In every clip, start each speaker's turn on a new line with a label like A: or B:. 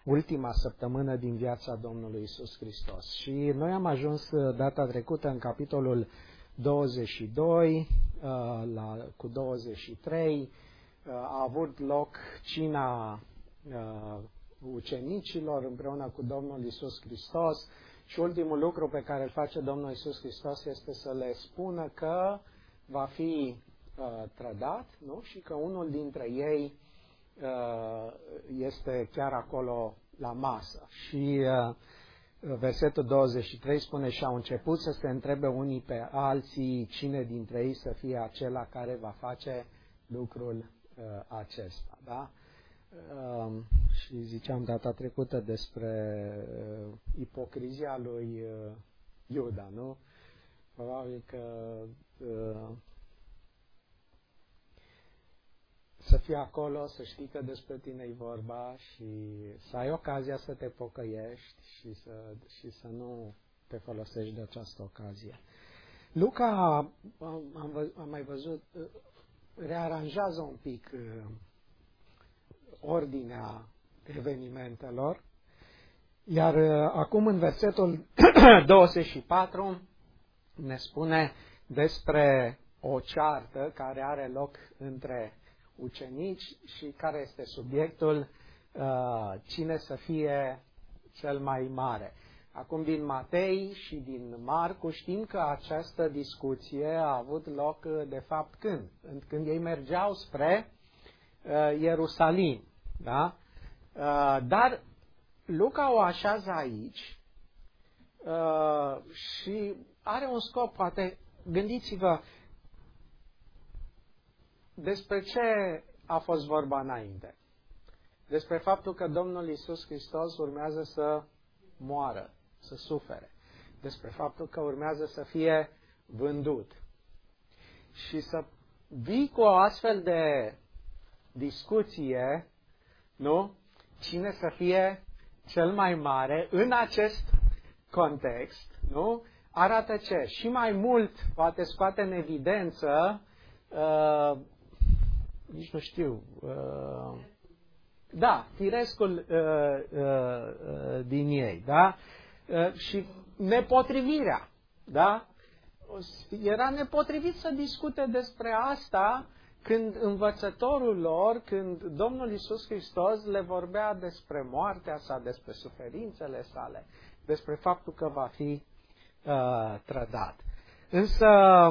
A: ultima săptămână din viața Domnului Iisus Hristos. Și noi am ajuns data trecută în capitolul 22, cu 23, a avut loc cina ucenicilor împreună cu Domnul Iisus Hristos și ultimul lucru pe care îl face Domnul Iisus Hristos este să le spună că va fi trădat, nu? Și că unul dintre ei este chiar acolo la masă. Și versetul 23 spune: și au început să se întrebe unii pe alții cine dintre ei să fie acela care va face lucrul acesta. Da? Și ziceam data trecută despre ipocrizia lui Iuda, nu? Probabil că să fii acolo, să știi că despre tine e vorba și să ai ocazia să te pocăiești și să nu te folosești de această ocazie. Luca, am mai văzut, rearanjează un pic ordinea evenimentelor, iar acum în versetul 24 ne spune despre o ceartă care are loc între ucenici și care este subiectul, cine să fie cel mai mare. Acum din Matei și din Marcu știm că această discuție a avut loc de fapt când? Când ei mergeau spre Ierusalim. Da? Dar Luca o așează aici și are un scop, poate gândiți-vă despre ce a fost vorba înainte. Despre faptul că Domnul Iisus Hristos urmează să moară, să sufere. Despre faptul că urmează să fie vândut. Și să vii cu o astfel de discuție, nu? Cine să fie cel mai mare în acest context, nu? Arată ce? Și mai mult poate scoate în evidență nici nu știu, da, firescul din ei, da? Și nepotrivirea, da? Era nepotrivit să discute despre asta când învățătorul lor, când Domnul Iisus Hristos le vorbea despre moartea sa, despre suferințele sale, despre faptul că va fi trădat. Însă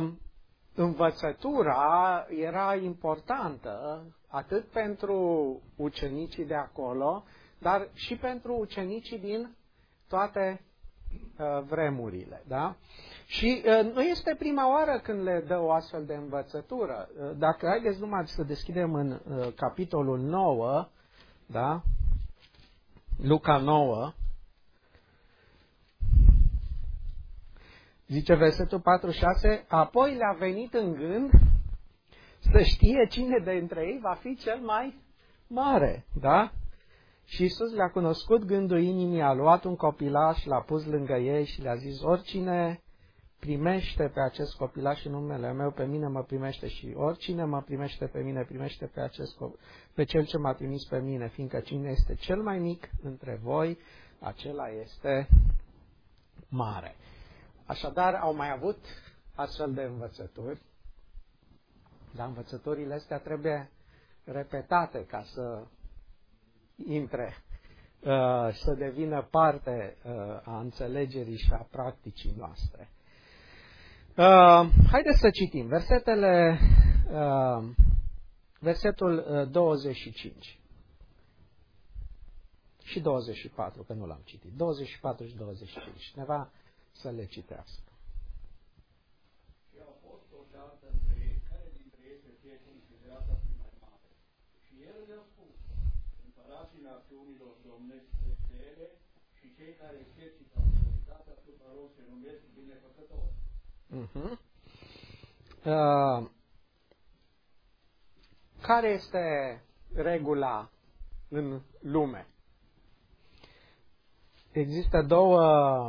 A: învățătura era importantă atât pentru ucenicii de acolo, dar și pentru ucenicii din toate vremurile. Da? Și nu este prima oară când le dă o astfel de învățătură. Dacă haideți numai să deschidem în capitolul 9, da? Luca 9, zice versetul 46, apoi le-a venit în gând să știe cine dintre ei va fi cel mai mare. Da? Și Iisus le-a cunoscut gândul inimii, a luat un copilaș, l-a pus lângă ei și le-a zis: oricine primește pe acest copilaș în numele meu, pe mine mă primește, și oricine mă primește pe mine, primește pe cel ce m-a trimis pe mine, fiindcă cine este cel mai mic între voi, acela este mare. Așadar, au mai avut astfel de învățături, dar învățăturile astea trebuie repetate ca să intre, să devină parte a înțelegerii și a practicii noastre. Haideți să citim versetul 25 și 24, că nu l-am citit. 24 și 25. Cineva să le citească.
B: Și a fost o ceartă între ei, care dintre ei să fie considerată a fi mai mare. Și el le-a spus: împărații națiunilor domnesc peste ele și cei care exercită autoritatea asupra lor se numesc binefăcători.
A: Care este regula în lume? Există două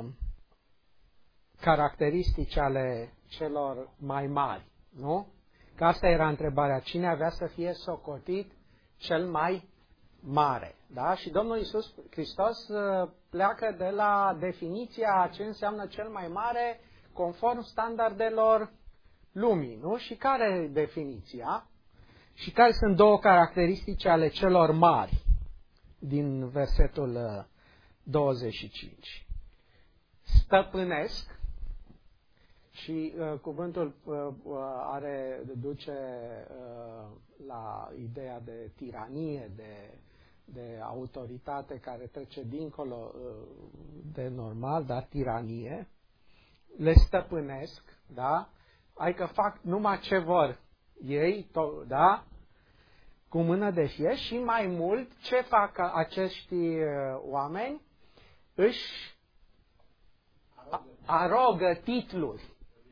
A: caracteristici ale celor mai mari, nu? Că asta era întrebarea. Cine avea să fie socotit cel mai mare. Da? Și Domnul Iisus Hristos pleacă de la definiția ce înseamnă cel mai mare conform standardelor lumii. Nu? Și care e definiția? Și care sunt două caracteristici ale celor mari din versetul 25? Stăpânesc, și cuvântul duce la ideea de tiranie, de autoritate care trece dincolo de normal, dar tiranie. Le stăpânesc, da? Adică fac numai ce vor ei, da? Cu mână de fier. Și mai mult, ce fac acești oameni? Își arogă titluri.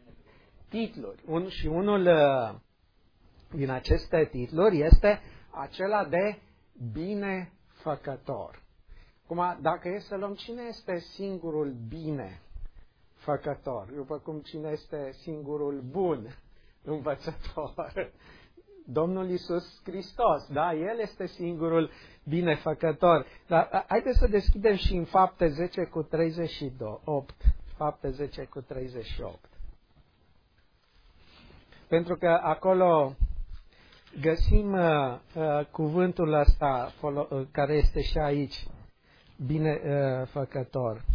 A: Și unul din aceste titluri este acela de binefăcător. Acum, dacă e să luăm cine este singurul binefăcător, după cum cine este singurul bun învățător, Domnul Iisus Hristos, da? El este singurul binefăcător. Dar haideți să deschidem și în Fapte 10:38. Fapte 10:38. Pentru că acolo găsim cuvântul ăsta care este și aici, binefăcător.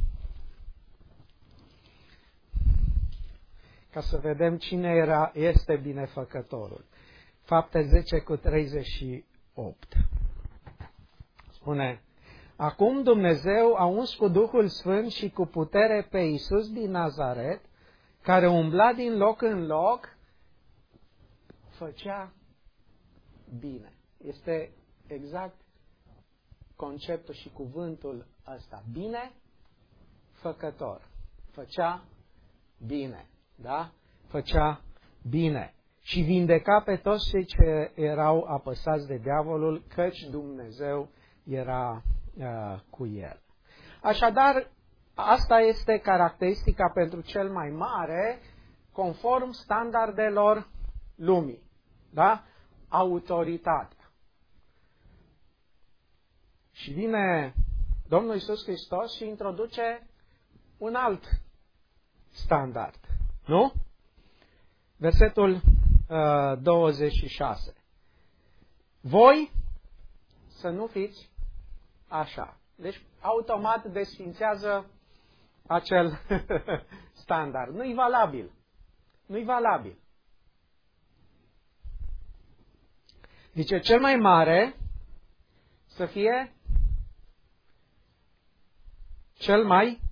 A: Ca să vedem cine este binefăcătorul. Fapte 10:38. Spune: Acum Dumnezeu a uns cu Duhul Sfânt și cu putere pe Iisus din Nazaret, care umbla din loc în loc, făcea bine. Este exact conceptul și cuvântul ăsta. Bine făcător. Făcea bine. Da? Făcea bine. Și vindeca pe toți cei ce erau apăsați de diavolul, căci Dumnezeu era cu el. Așadar, asta este caracteristica pentru cel mai mare, conform standardelor lumii. Da? Autoritatea. Și vine Domnul Iisus Hristos și introduce un alt standard. Nu? Versetul 26. Voi să nu fiți așa. Deci, automat desfințează acel standard. Nu-i valabil. Nu-i valabil. Zice, cel mai mare să fie cel mai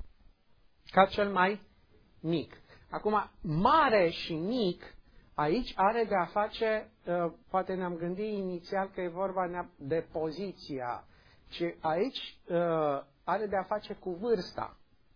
A: mic. Acum, mare și mic, aici are de a face, poate ne-am gândit inițial că e vorba de poziția, ci aici are de a face cu vârsta.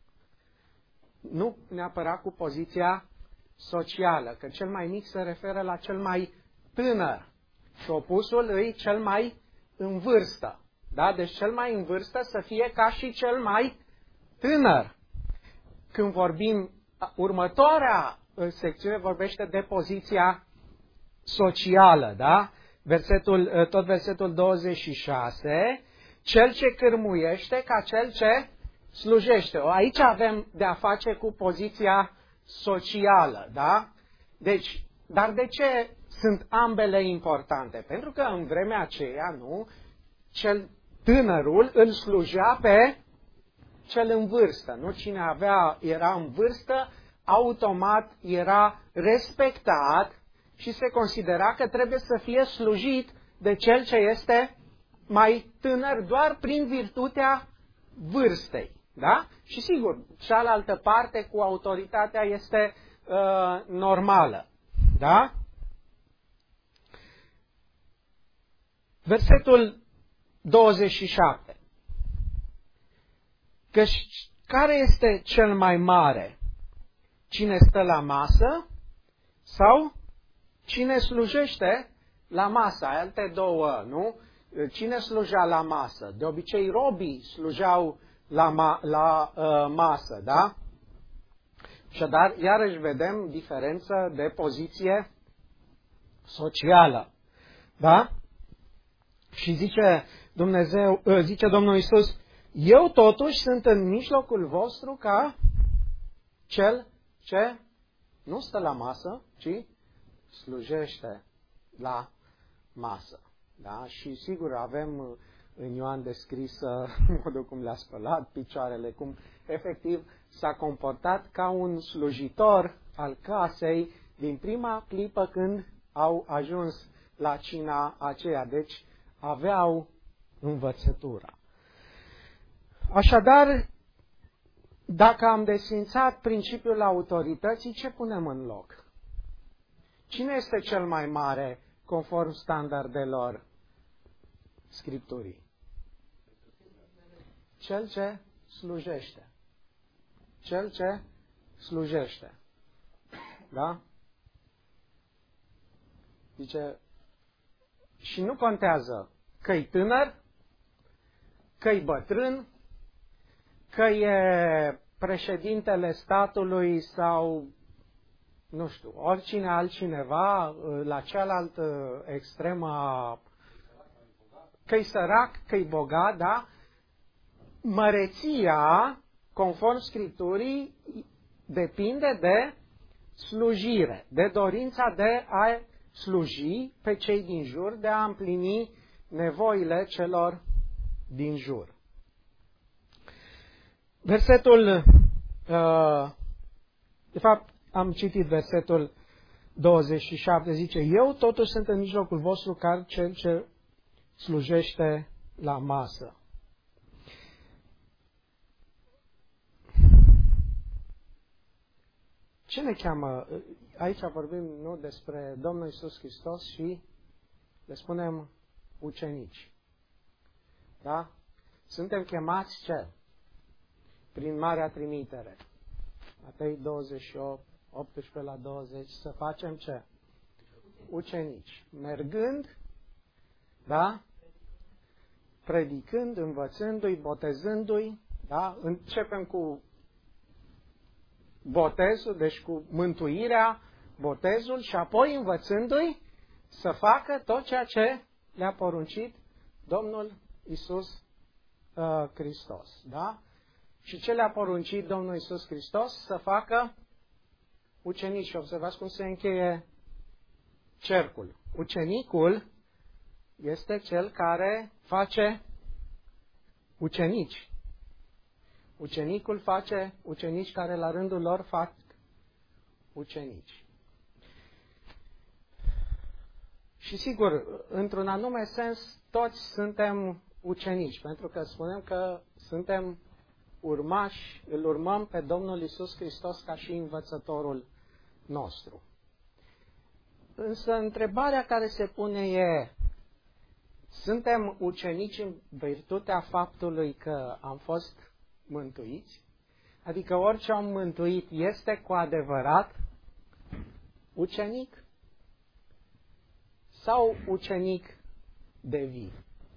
A: Nu neapărat cu poziția socială, că cel mai mic se referă la cel mai tânăr și opusul îi cel mai în vârstă. Da? Deci cel mai în vârstă să fie ca și cel mai tânăr. Când vorbim, următoarea secțiune vorbește de poziția socială, da? Tot versetul 26, cel ce cârmuiește ca cel ce slujește. Aici avem de a face cu poziția socială, da? Deci, dar de ce sunt ambele importante? Pentru că în vremea aceea, nu, tânărul îl slujea pe cel în vârstă, nu? Cine era în vârstă, automat era respectat și se considera că trebuie să fie slujit de cel ce este mai tânăr doar prin virtutea vârstei. Da? Și sigur, cealaltă parte cu autoritatea este normală. Da? Versetul 27. Care este cel mai mare? Cine stă la masă sau cine slujește la masă? Alte două, nu? Cine slujea la masă? De obicei robii slujeau la masă, da? Așadar, iarăși vedem diferență de poziție socială. Da? Și zice Dumnezeu, zice Domnul Iisus, eu totuși sunt în mijlocul vostru ca cel ce nu stă la masă, ci slujește la masă. Da? Și sigur avem în Ioan descris modul cum le-a spălat picioarele, cum efectiv s-a comportat ca un slujitor al casei din prima clipă când au ajuns la cina aceea. Deci aveau învățătura. Așadar, dacă am desfințat principiul autorității, ce punem în loc? Cine este cel mai mare conform standardelor Scripturii? Cel ce slujește. Cel ce slujește. Da? Zice, și nu contează că-i tânăr, că-i bătrân, că e președintele statului sau, nu știu, oricine altcineva la cealaltă extremă, că-i sărac, că-i bogat, da? Măreția, conform Scripturii, depinde de slujire, de dorința de a sluji pe cei din jur, de a împlini nevoile celor din jur. Versetul, de fapt, am citit versetul 27, zice, eu totuși sunt în mijlocul vostru ca cel ce slujește la masă. Ce ne cheamă? Aici vorbim nu despre Domnul Iisus Hristos și le spunem ucenici. Da? Suntem chemați ce? Prin Marea Trimitere. Matei 28, 18 la 20, să facem ce? Ucenici. Mergând, da? Predicând, învățându-i, botezându-i, da? Începem cu botezul, deci cu mântuirea, botezul și apoi învățându-i să facă tot ceea ce le-a poruncit Domnul Iisus Hristos. Da? Și ce le-a poruncit Domnul Iisus Hristos? Să facă ucenici. Și observați cum se încheie cercul. Ucenicul este cel care face ucenici. Ucenicul face ucenici care la rândul lor fac ucenici. Și sigur, într-un anume sens, toți suntem ucenici, pentru că spunem că suntem urmași, îl urmăm pe Domnul Iisus Hristos ca și învățătorul nostru. Însă întrebarea care se pune e, suntem ucenici în virtutea faptului că am fost mântuiți? Adică orice om mântuit este cu adevărat ucenic? Sau ucenic de vii?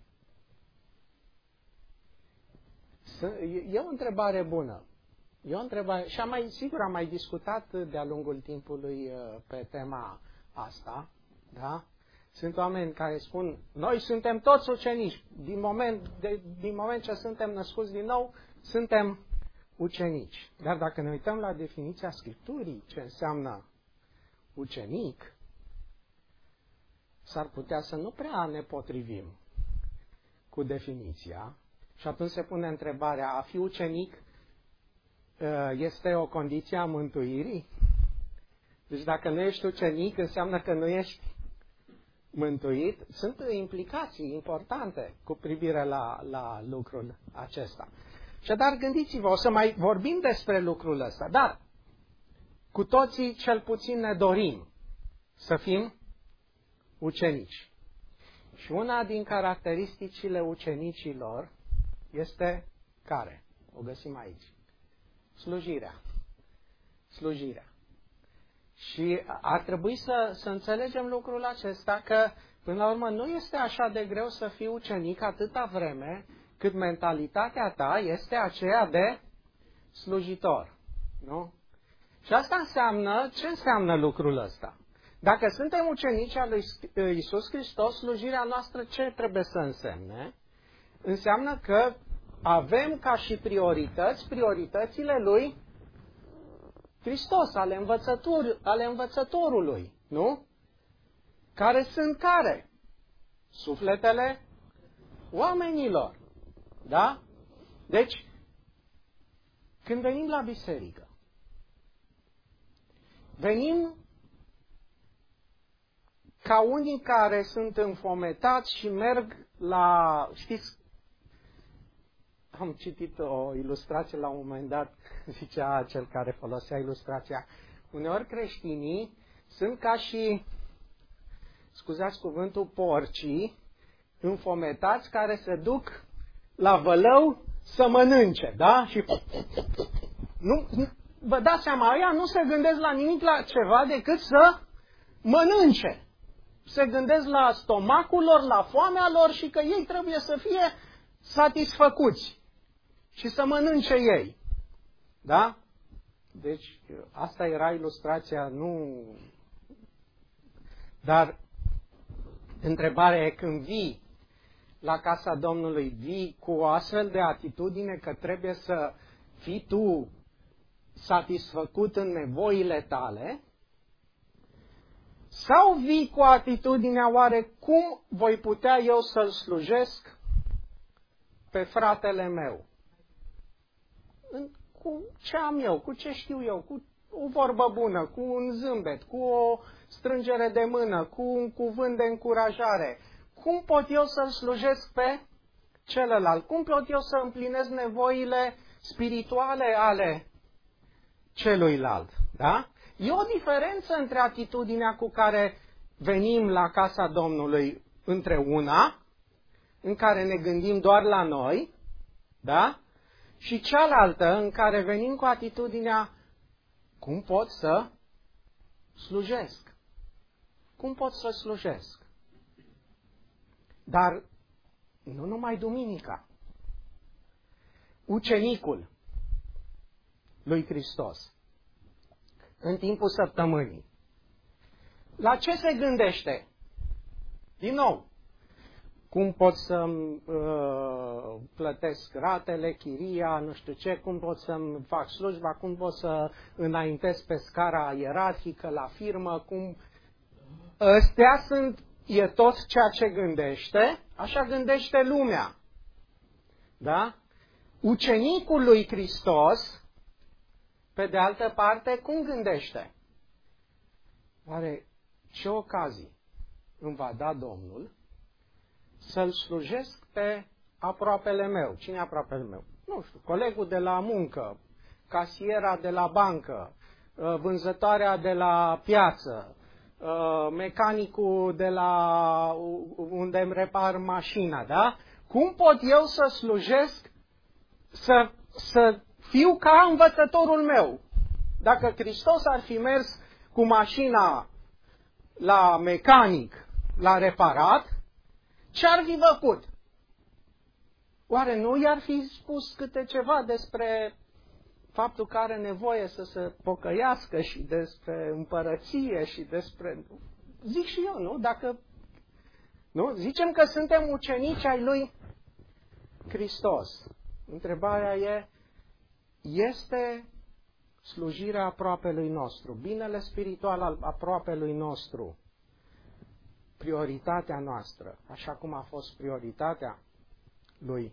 A: E o întrebare bună. E o întrebare, și sigur am mai discutat de-a lungul timpului pe tema asta, da? Sunt oameni care spun, noi suntem toți ucenici, din moment ce suntem născuți din nou, suntem ucenici. Dar dacă ne uităm la definiția Scripturii, ce înseamnă ucenic, s-ar putea să nu prea ne potrivim cu definiția. Și atunci se pune întrebarea, a fi ucenic este o condiție a mântuirii? Deci dacă nu ești ucenic, înseamnă că nu ești mântuit. Sunt implicații importante cu privire la lucrul acesta. Și dar gândiți-vă, o să mai vorbim despre lucrul ăsta, dar cu toții cel puțin ne dorim să fim ucenici. Și una din caracteristicile ucenicilor este care? O găsim aici. Slujirea. Slujirea. Și ar trebui să înțelegem lucrul acesta, că până la urmă nu este așa de greu să fii ucenic atâta vreme cât mentalitatea ta este aceea de slujitor. Nu? Și asta înseamnă, ce înseamnă lucrul ăsta? Dacă suntem ucenici al lui Iisus Hristos, slujirea noastră ce trebuie să însemne? înseamnă că avem ca și priorități, prioritățile lui Hristos, ale învățătorului, nu? Care sunt care? Sufletele oamenilor. Da? Deci, când venim la biserică, venim ca unii care sunt înfometați și merg la, știți, am citit o ilustrație la un moment dat, zicea cel care folosea ilustrația, uneori creștinii sunt ca și, scuzați cuvântul, porcii înfometați care se duc la vălău să mănânce, da? Și nu, vă dați seama, ăia nu se gândesc la nimic la ceva decât să mănânce. Se gândesc la stomacul lor, la foamea lor și că ei trebuie să fie satisfăcuți și să mănânce ei. Da? Deci, asta era ilustrația, nu... Dar întrebarea e, când vii la casa Domnului, vii cu o astfel de atitudine că trebuie să fii tu satisfăcut în nevoile tale, sau vii cu atitudinea, oare cum voi putea eu să-l slujesc pe fratele meu? Cu ce am eu, cu ce știu eu, cu o vorbă bună, cu un zâmbet, cu o strângere de mână, cu un cuvânt de încurajare. Cum pot eu să-l slujesc pe celălalt? Cum pot eu să împlinesc nevoile spirituale ale celuilalt? Da? E o diferență între atitudinea cu care venim la casa Domnului, între una, în care ne gândim doar la noi, da? Și cealaltă în care venim cu atitudinea, cum pot să slujesc? Cum pot să slujesc? Dar nu numai duminica. Ucenicul lui Hristos, în timpul săptămânii, la ce se gândește? Din nou, cum pot să-mi plătesc ratele, chiria, nu știu ce, cum pot să-mi fac slujba, cum pot să înaintez pe scara ierarhică la firmă, cum... Ăstea sunt, e tot ceea ce gândește, așa gândește lumea. Da? Ucenicul lui Hristos, pe de altă parte, cum gândește? Oare ce ocazii îmi va da Domnul să-l slujesc pe aproapele meu? Cine e aproapele meu? Nu știu, colegul de la muncă, casiera de la bancă, vânzătoarea de la piață, mecanicul de la unde îmi repar mașina, da? Cum pot eu să slujesc, să fiu ca învățătorul meu? Dacă Hristos ar fi mers cu mașina la mecanic, la reparat, ce-ar fi făcut? Oare nu i-ar fi spus câte ceva despre faptul că are nevoie să se pocăiască și despre împărăție și despre... Zic și eu, nu? Dacă... Nu? Zicem că suntem ucenici ai lui Hristos. Întrebarea e, este slujirea aproapelui nostru, binele spiritual al aproapelui nostru, prioritatea noastră, așa cum a fost prioritatea lui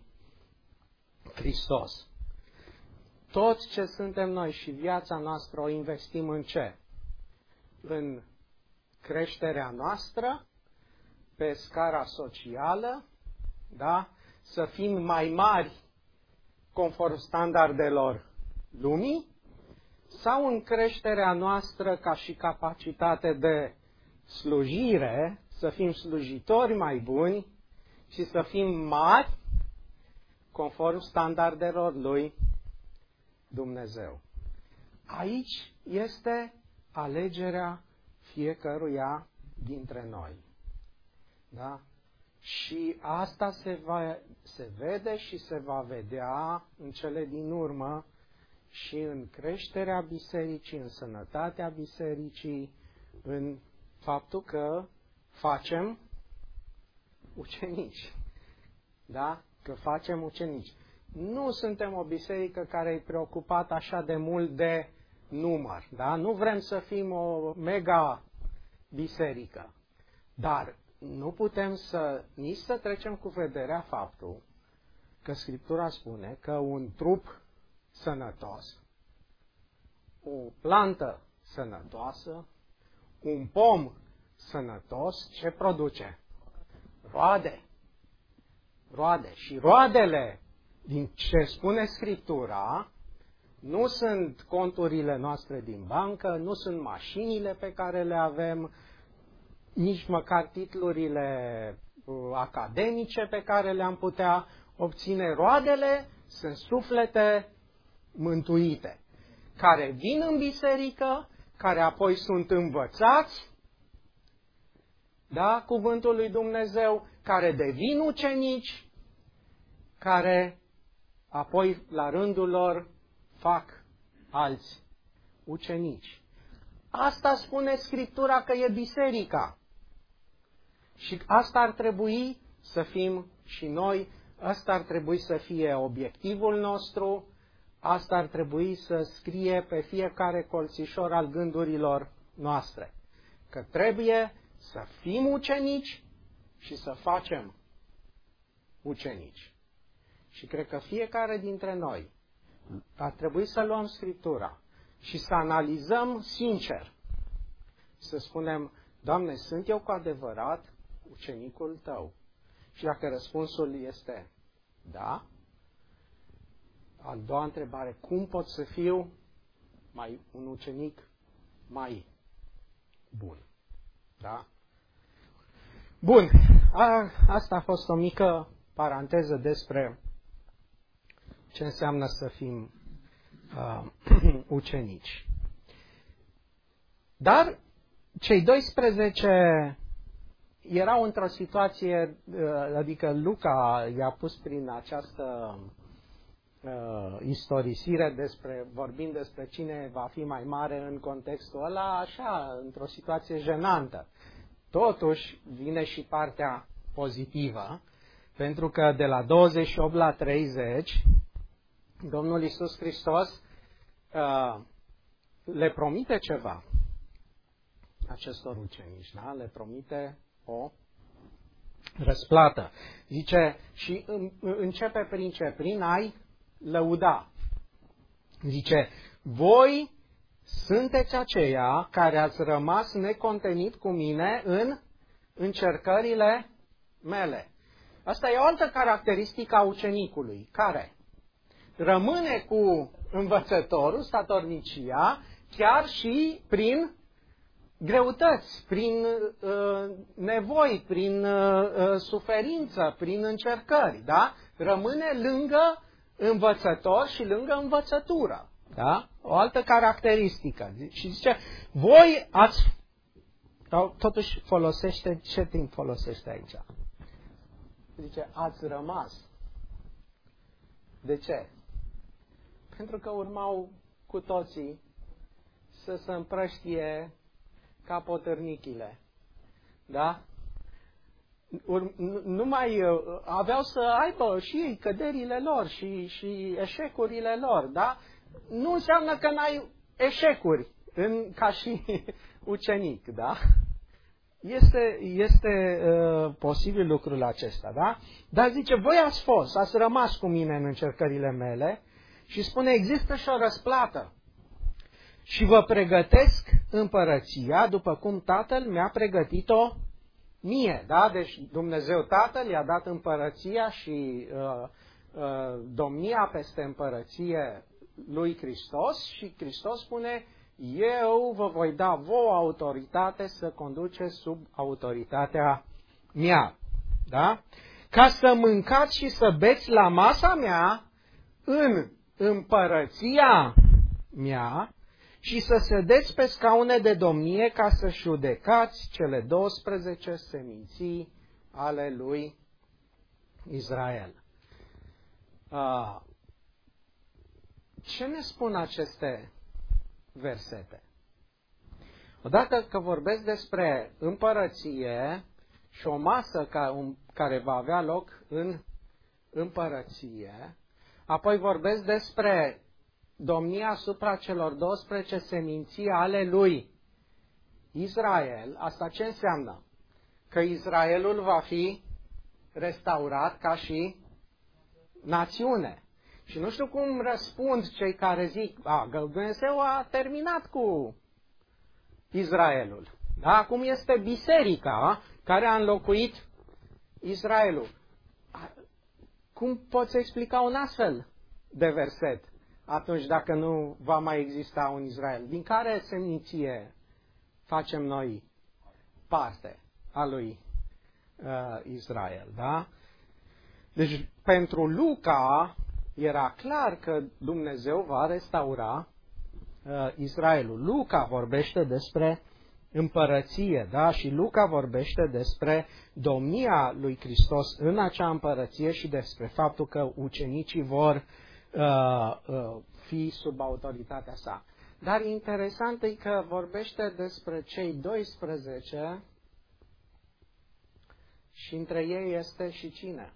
A: Hristos? Tot ce suntem noi și viața noastră o investim în ce? În creșterea noastră, pe scara socială, da? Să fim mai mari conform standardelor lumii, sau în creșterea noastră ca și capacitate de slujire, să fim slujitori mai buni și să fim mari conform standardelor lui Dumnezeu. Aici este alegerea fiecăruia dintre noi. Da? Și asta se vede și se va vedea în cele din urmă și în creșterea bisericii, în sănătatea bisericii, în faptul că facem ucenici. Da? că facem ucenici. Nu suntem o biserică care e preocupată așa de mult de număr, da? Nu vrem să fim o mega biserică. Dar nu putem nici să trecem cu vederea faptul că Scriptura spune că un trup sănătos, o plantă sănătoasă, un pom sănătos, ce produce? Roade. Roade. Și roadele, din ce spune Scriptura, nu sunt conturile noastre din bancă, nu sunt mașinile pe care le avem, nici măcar titlurile academice pe care le-am putea obține. Roadele sunt suflete mântuite, care vin în biserică, care apoi sunt învățați, da, cuvântul lui Dumnezeu, care devin ucenici, care apoi la rândul lor fac alți ucenici. Asta spune Scriptura că e biserica. Și asta ar trebui să fim și noi, asta ar trebui să fie obiectivul nostru, asta ar trebui să scrie pe fiecare colțișor al gândurilor noastre. Că trebuie să fim ucenici și să facem ucenici. Și cred că fiecare dintre noi ar trebui să luăm Scriptura și să analizăm sincer. Să spunem, Doamne, sunt eu cu adevărat ucenicul Tău? Și dacă răspunsul este da, a doua întrebare, cum pot să fiu un ucenic mai bun? Da? Bun, asta a fost o mică paranteză despre ce înseamnă să fim ucenici. Dar cei 12 erau într-o situație, adică Luca i-a pus prin această istorisire vorbind despre cine va fi mai mare în contextul ăla, așa, într-o situație jenantă. Totuși, vine și partea pozitivă, pentru că de la 28 la 30, Domnul Iisus Hristos le promite ceva acestor ucenici, da? Le promite o răsplată. Zice, și începe prin ce? Prin a-i lăuda. Zice, voi sunteți aceia care ați rămas necontenit cu mine în încercările mele. Asta e o altă caracteristică a ucenicului, care rămâne cu învățătorul, statornicia, chiar și prin greutăți, prin nevoi, prin suferință, prin încercări, da? Rămâne lângă învățător și lângă învățătură, da? O altă caracteristică. Și zice, voi ați... Totuși folosește, ce timp folosește aici? Zice, ați rămas. De ce? Pentru că urmau cu toții să se împrăștie ca potârnichile. Da? Nu mai aveau să aibă și ei căderile lor și eșecurile lor. Da? Nu înseamnă că n-ai eșecuri ca și ucenic. Da? Este posibil lucrul acesta. Da? Dar zice, voi ați rămas cu mine în încercările mele și spune, există și o răsplată. Și vă pregătesc împărăția după cum Tatăl mi-a pregătit-o mie. Da? Deci Dumnezeu Tatăl i-a dat împărăția și domnia peste împărăție lui Hristos și Hristos spune, eu vă voi da vouă autoritate să conduceți sub autoritatea mea. Da? Ca să mâncați și să beți la masa mea în împărăția mea și să sedeți pe scaune de domnie ca să judecați cele 12 seminții ale lui Israel. Ce ne spun aceste versete? Odată că vorbesc despre împărăție și o masă care va avea loc în împărăție, apoi vorbesc despre domnia asupra celor 12 seminții ale lui Israel. Asta ce înseamnă? Că Israelul va fi restaurat ca și națiune. Și nu știu cum răspund cei care zic, că Dumnezeu a terminat cu Israelul. Da? Acum este biserica care a înlocuit Israelul. Cum poți explica un astfel de verset atunci dacă nu va mai exista un Israel? Din care seminție facem noi parte a lui Israel? Da? Deci pentru Luca era clar că Dumnezeu va restaura Israelul. Luca vorbește despre împărăție, da? Și Luca vorbește despre domnia lui Hristos în acea împărăție și despre faptul că ucenicii vor fi sub autoritatea sa. Dar interesant e că vorbește despre cei 12 și între ei este și cine?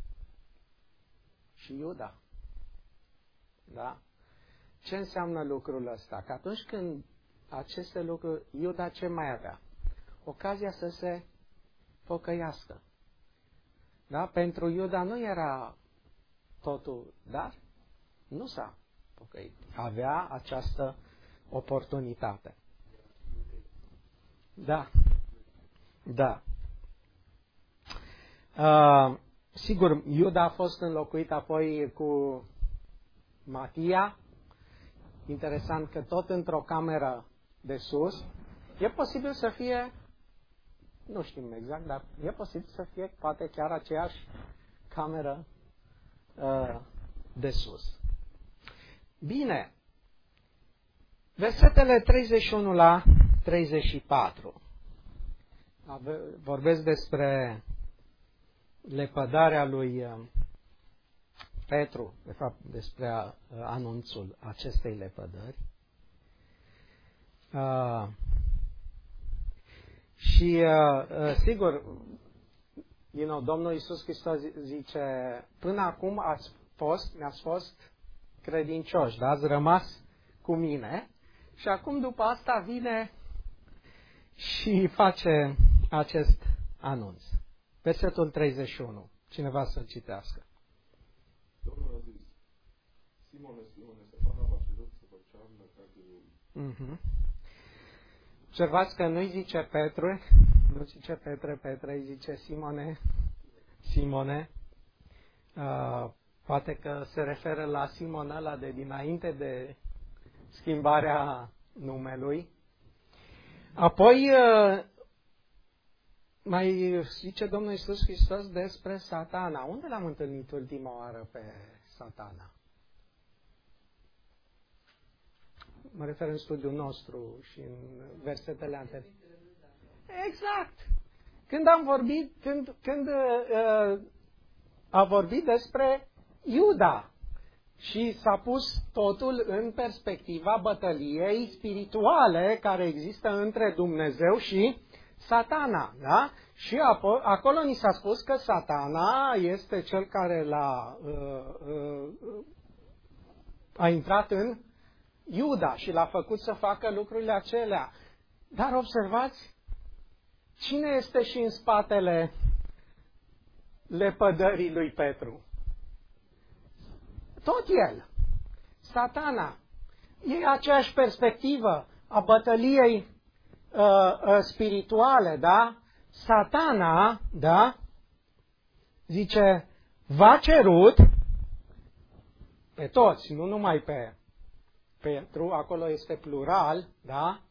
A: Și Iuda. Da? Ce înseamnă lucrul ăsta? Că atunci când aceste lucruri, Iuda ce mai avea? Ocazia să se pocăiască. Da? Pentru Iuda nu era totul, dar nu s-a pocăit. Avea această oportunitate. Da. Da. Sigur, Iuda a fost înlocuit apoi cu Matia. Interesant că tot într-o cameră de sus. E posibil să fie, nu știm exact, dar e posibil să fie poate chiar aceeași cameră de sus. Bine. Versetele 31 la 34. Vorbesc despre lepădarea lui Petru, de fapt despre anunțul acestei lepădări. Și sigur, Domnul Iisus Hristos zice, până acum mi-ați fost credincioși, da? Ați rămas cu mine și acum după asta vine și face acest anunț. Versetul 31. Cineva să-l citească.
C: Domnul a zis, Simone, Satana v-a cerut să vă cearnă ca grâul.
A: Observați că nu-i zice Petru, nu zice Petre, îi zice Simone. Poate că se referă la Simon ăla de dinainte de schimbarea numelui. Apoi mai zice Domnul Iisus Hristos despre Satana. Unde l-am întâlnit ultima oară pe Satana? Mă refer în studiul nostru și în versetele anterioare. Exact! Când a vorbit despre Iuda și s-a pus totul în perspectiva bătăliei spirituale care există între Dumnezeu și Satana, da? Și acolo ni s-a spus că Satana este cel care a intrat în Iuda și l-a făcut să facă lucrurile acelea. Dar observați, cine este și în spatele lepădării lui Petru? Tot el. Satana. E aceeași perspectivă a bătăliei spirituale, da? Satana, da? Zice, v-a cerut pe toți, nu numai pe Petru, acolo este plural, da?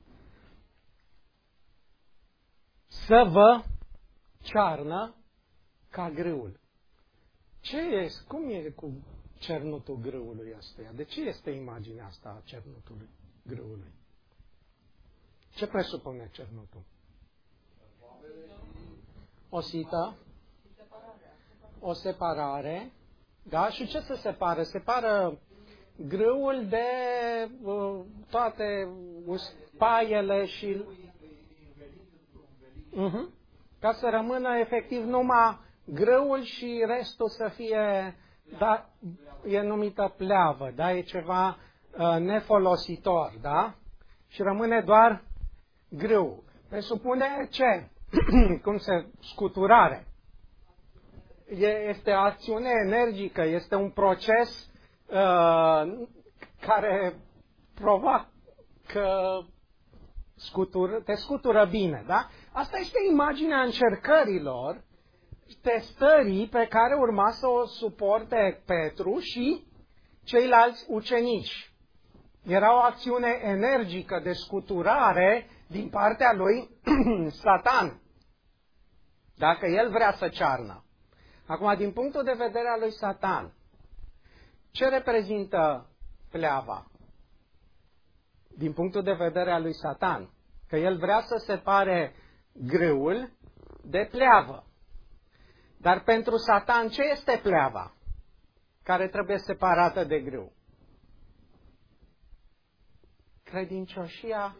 A: Să vă cearnă ca grâul. Cum e cu cernutul grâului ăsta? De ce este imaginea asta a cernutului grâului? Ce presupune cernutul? O sită, o separare, da? Și ce se separă? Separă grâul de toate paiele și... Ca să rămână efectiv numai grâul și restul să fie, da, e numită pleavă, da, e ceva nefolositor, da? Și rămâne doar grâu. Presupune ce? Scuturare. Este acțiune energică, este un proces care provoacă te scutură bine, da? Asta este imaginea încercărilor, testării pe care urma să o suporte Petru și ceilalți ucenici. Era o acțiune energică de scuturare din partea lui Satan, dacă el vrea să cearnă. Acum, din punctul de vedere al lui Satan, ce reprezintă pleava? Din punctul de vedere al lui Satan, că el vrea să separe grâul de pleavă. Dar pentru Satan, ce este pleava care trebuie separată de grâu? Credincioșia,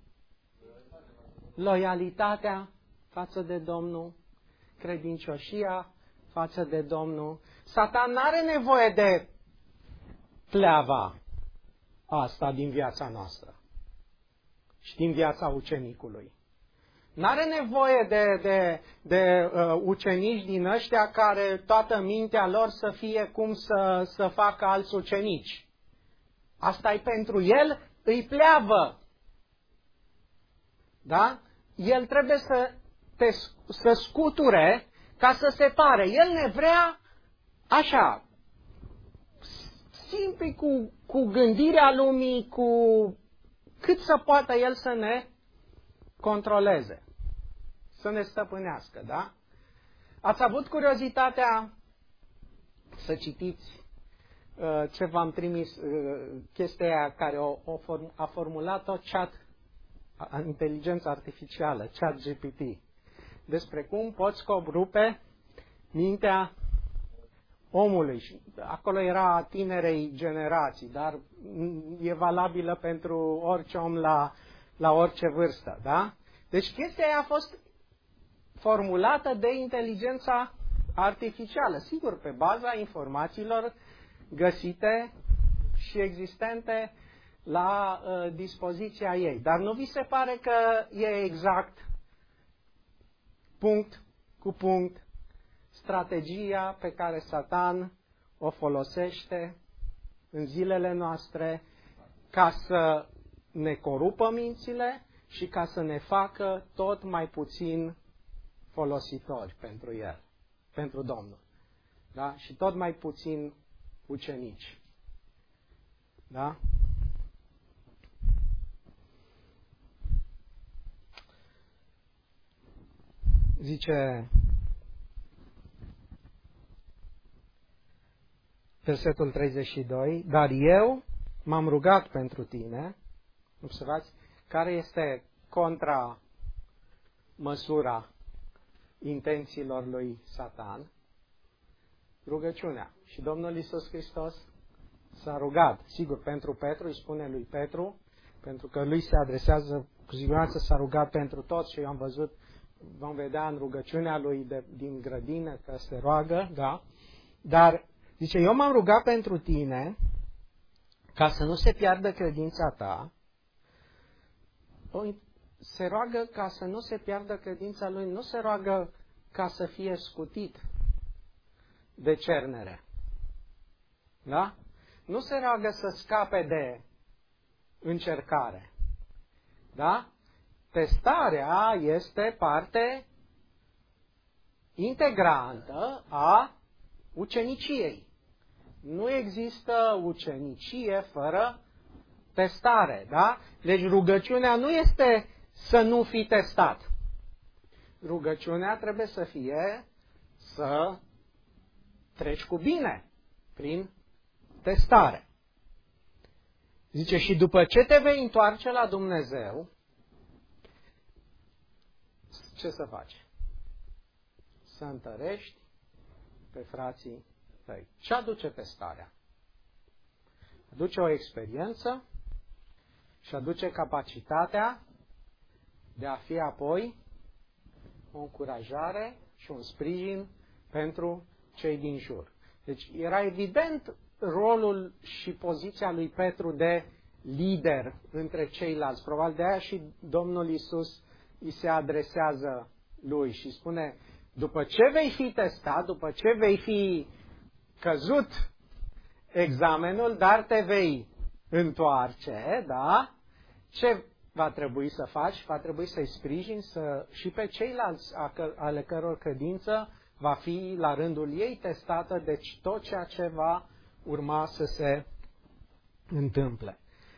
A: loialitatea față de Domnul, credincioșia față de Domnul. Satan nu are nevoie de pleava asta din viața noastră și din viața ucenicului. Nu are nevoie de ucenici din ăștia care toată mintea lor să fie cum să facă alți ucenici. Asta e pentru el, îi pleavă. Da? El trebuie să scuture ca să separe. El ne vrea așa, simplu cu gândirea lumii, cu cât să poată el să ne controleze, să ne stăpânească, da? Ați avut curiozitatea să citiți ce v-am trimis, chestia aia care a formulat-o inteligența artificială, ChatGPT, despre cum poți cobrupe mintea omului. Acolo era a tinerei generații, dar e valabilă pentru orice om la orice vârstă, da? Deci chestia aia a fost formulată de inteligența artificială, sigur, pe baza informațiilor găsite și existente la dispoziția ei. Dar nu vi se pare că e exact punct cu punct strategia pe care Satan o folosește în zilele noastre ca să ne corupă mințile și ca să ne facă tot mai puțin folositori pentru El, pentru Domnul. Da? Și tot mai puțin ucenici. Da? Zice versetul 32, dar eu m-am rugat pentru tine. Observați care este contramăsura intențiilor lui Satan? Rugăciunea. Și Domnul Iisus Hristos s-a rugat. Sigur, pentru Petru, îi spune lui Petru, pentru că lui se adresează, cu siguranță s-a rugat pentru toți și eu am văzut, vom vedea în rugăciunea lui din grădină că se roagă, da? Dar zice, eu m-am rugat pentru tine ca să nu se piardă credința ta. Se roagă ca să nu se piardă credința lui, nu se roagă ca să fie scutit de cernere. Da? Nu se roagă să scape de încercare. Da? Testarea este parte integrantă a uceniciei. Nu există ucenicie fără testare, da? Deci rugăciunea nu este să nu fii testat. Rugăciunea trebuie să fie să treci cu bine prin testare. Zice, și după ce te vei întoarce la Dumnezeu, ce să faci? Să întărești pe frații tăi. Ce aduce testarea? Aduce o experiență și aduce capacitatea de a fi apoi o încurajare și un sprijin pentru cei din jur. Deci era evident rolul și poziția lui Petru de lider între ceilalți. Probabil de aia și Domnul Iisus îi se adresează lui și spune, după ce vei fi testat, după ce vei fi căzut examenul, dar te vei întoarce, da? Ce va trebui să faci? Va trebui să-i sprijini și pe ceilalți ale căror credință va fi la rândul ei testată, deci tot ceea ce va urma să se întâmple.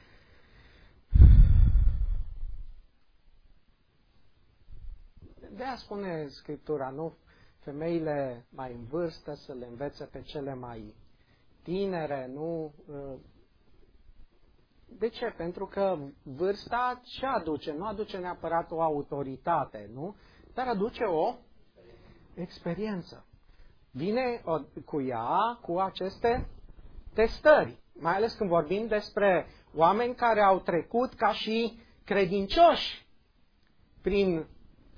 A: De-aia spune Scriptura, nu? Femeile mai în vârstă să le învețe pe cele mai tinere, nu? De ce? Pentru că vârsta ce aduce? Nu aduce neapărat o autoritate, nu? Dar aduce o experiență. Vine cu ea, cu aceste testări. Mai ales când vorbim despre oameni care au trecut ca și credincioși prin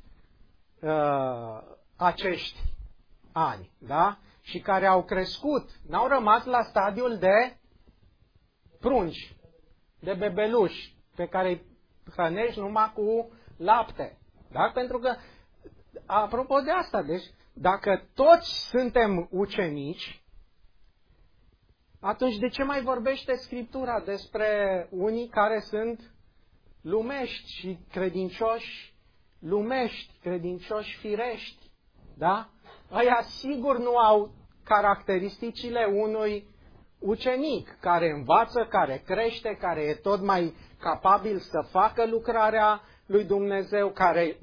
A: acești ani, da? Și care au crescut, n-au rămas la stadiul de prunci, de bebeluși, pe care îi hrănești numai cu lapte. Da? Pentru că, apropo de asta, deci, dacă toți suntem ucenici, atunci de ce mai vorbește Scriptura despre unii care sunt lumești și credincioși lumești, credincioși firești? Da? Ăia sigur nu au caracteristicile unui ucenic care învață, care crește, care e tot mai capabil să facă lucrarea lui Dumnezeu, care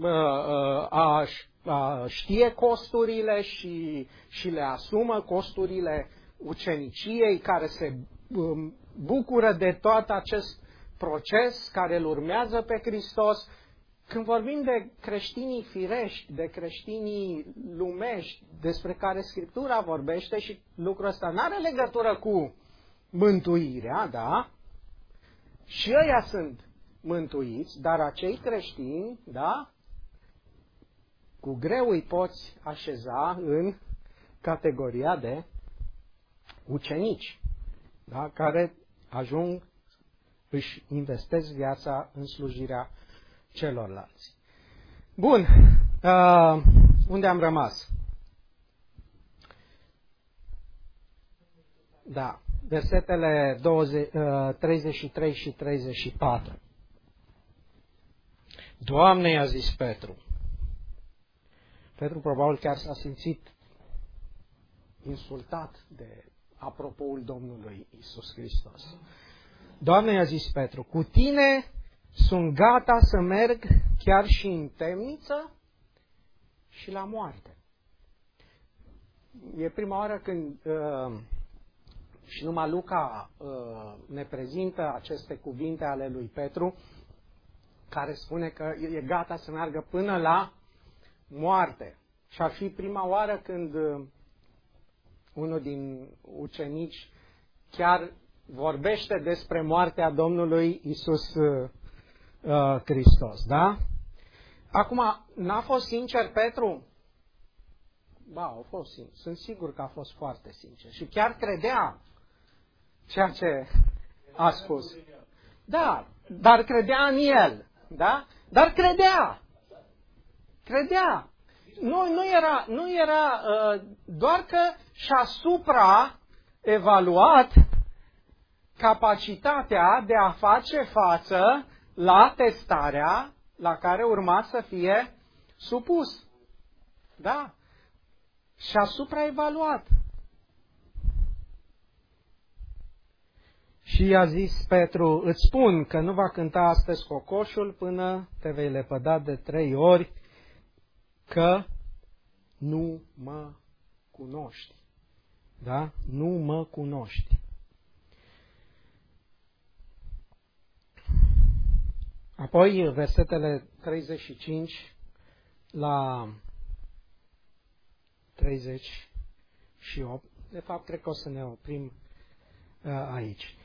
A: știe costurile și le asumă costurile uceniciei, care se bucură de tot acest proces, care îl urmează pe Hristos. Când vorbim de creștinii firești, de creștinii lumești, despre care Scriptura vorbește, și lucrul ăsta nu are legătură cu mântuirea, da? Și ăia sunt mântuiți, dar acei creștini, da? Cu greu îi poți așeza în categoria de ucenici, da? Care ajung, își investesc viața în slujirea celorlalți. Bun. Unde am rămas? Da. Versetele 33 și 34. Doamne, i-a zis Petru. Petru probabil chiar s-a simțit insultat de apropoul Domnului Iisus Hristos. Doamne, i-a zis Petru, cu tine sunt gata să merg chiar și în temniță și la moarte. E prima oară când și numai Luca ne prezintă aceste cuvinte ale lui Petru, care spune că e gata să meargă până la moarte. Și ar fi prima oară când unul din ucenici chiar vorbește despre moartea Domnului Iisus Hristos, da? Acum, n-a fost sincer Petru? Ba, a fost sincer. Sunt sigur că a fost foarte sincer. Și chiar credea ceea ce a spus. Da, dar credea în el, da? Dar credea. Credea. Nu era doar că și-a supraevaluat capacitatea de a face față la testarea la care urma să fie supus. Da? Și-a supraevaluat. Și i-a zis Petru, îți spun că nu va cânta astăzi cocoșul până te vei lepăda de 3 ori că nu mă cunoști. Da? Nu mă cunoști. Apoi, versetele 35 la 38, de fapt, cred că o să ne oprim aici.